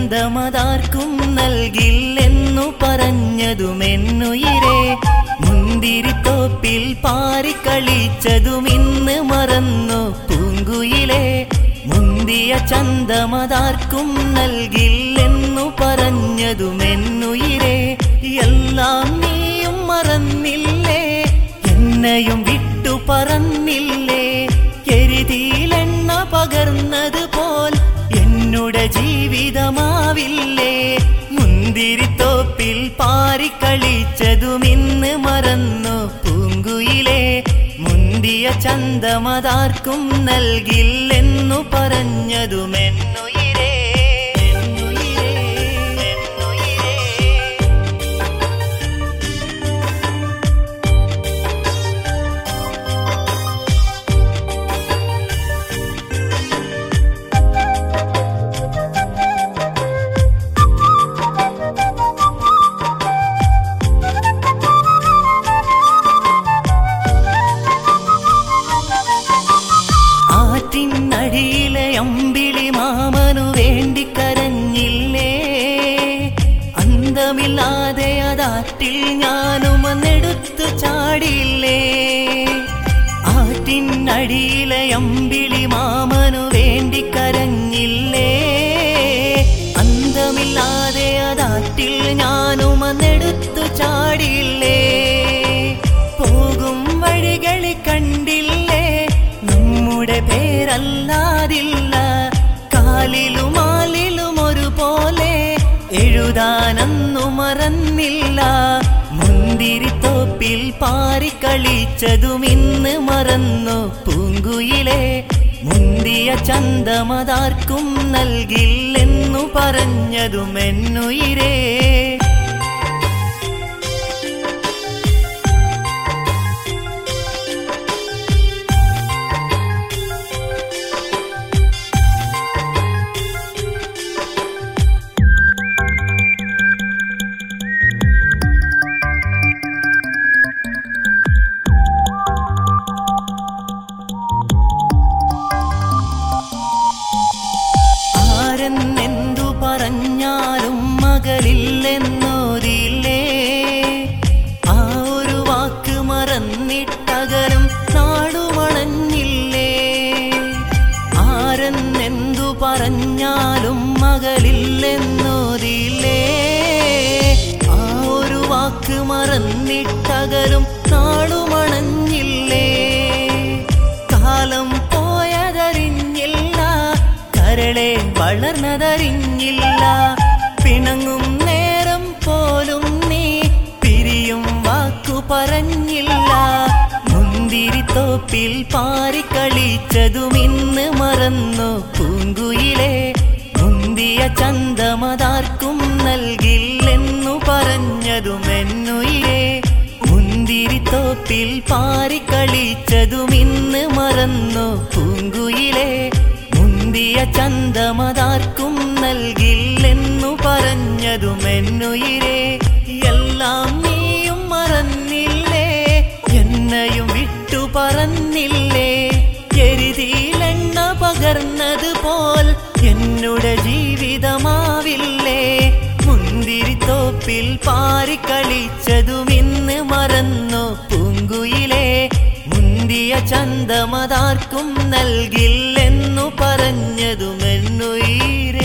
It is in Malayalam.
ചന്തമതാർക്കും നൽകില്ലെന്നു പറഞ്ഞതുമെന്നുയിരേ. മുന്തിരിത്തോപ്പിൽ പാറിക്കളിച്ചതും ഇന്ന് മറന്നു പൂങ്കുയിലേ. മുന്തിയ ചന്തമതാർക്കും നൽകില്ലെന്നു പറഞ്ഞതുമെന്നുയിരേ. എല്ലാം നീയും മറന്നില്ലേ, എന്നെയും വിട്ടു പറന്നില്ലേ. എരുതിയിലെണ്ണ പകർന്നതുപോൽ എന്നുടെ ജീവിതമാവില്ലേ. മുന്തിരിത്തോപ്പിൽ പാറിക്കളിച്ചതും ഇന്ന് മറന്നു പൂങ്കുയിലേ. മുന്തിയ ചന്തമതാർക്കും നൽകില്ലെന്നു പറഞ്ഞതുമെന്നുയിരേ. ആറ്റിനടിയിലെ അമ്പിളി മാമനു വേണ്ടി കരഞ്ഞില്ലേ. അന്തമില്ലാതെ അതാറ്റിൽ ഞാനുമന്നെടുത്തു ചാടിയില്ലേ. ആറ്റിനടിയിലെ അമ്പിളി മാമനു വേണ്ടി കരഞ്ഞില്ലേ. അന്തമില്ലാതെ അതാറ്റിൽ ഞാനുമന്നെടുത്തു ചാടിയില്ലേ. പോകും വഴികളിൽ കണ്ടില്ലേ, നമ്മുടെ പേരല്ലാതില്ല. കാലിലും ആലിലും ഒരുപോലെ എഴുതാനന്നു മറന്നില്ല. മുന്തിരിത്തോപ്പിൽ പാറിക്കളിച്ചതും ഇന്ന് മറന്നു പൂങ്കുയിലേ. മുന്തിയ ചന്തമതാർക്കും നൽകില്ലെന്നു പറഞ്ഞതുമെന്നുയിരേ. ആരെന്നെന്തു പറഞ്ഞാലും മകളില്ലെന്നോതില്ലേ. ആ ഒരു വാക്ക് മറന്നിട്ടകലും നാടുമണഞ്ഞില്ലേ. ആരെന്നെന്തു പറഞ്ഞാലും മകളില്ലെന്നോതില്ലേ. ആ ഒരു വാക്ക് മറന്നിട്ടകലും നാടുമണഞ്ഞില്ലേ. കാലം പോയതറിഞ്ഞില്ല, കരളെ വളർന്നതറിഞ്ഞില്ല. പിണങ്ങും നേരം പോലും നീ പിരിയും വാക്കു പറഞ്ഞില്ല. മുന്തിരിത്തോപ്പിൽ പാറിക്കളിച്ചതും ഇന്ന് മറന്നു പൂങ്കുയിലേ. മുന്തിയ ചന്തമതാർക്കും നൽകില്ലെന്നു പറഞ്ഞതുമെന്നുയിരേ. മുന്തിരിത്തോപ്പിൽ പാറിക്കളിച്ചതും ഇന്ന് മറന്നു പൂങ്കുയിലേ. മുന്തിയ ചന്തമതാർക്കും നൽകില്ലെന്നു പറഞ്ഞതുമെന്നുയിരേ. എല്ലാം നീയും മറന്നില്ലേ, എന്നെയും വിട്ടു പറന്നില്ലേ. എരുതിയിലെണ്ണ പകർന്നതുപോൽ എന്നുടെ ജീവിതമാവില്ലേ. മുന്തിരിത്തോപ്പിൽ പാറിക്കളിച്ചതും ഇന്ന് മറന്നു പൂങ്കുയിലേ. മുന്തിയ ചന്തമതാർക്കും നൽകില്ലെന്നു പറഞ്ഞതുമെന്നുയിരേ.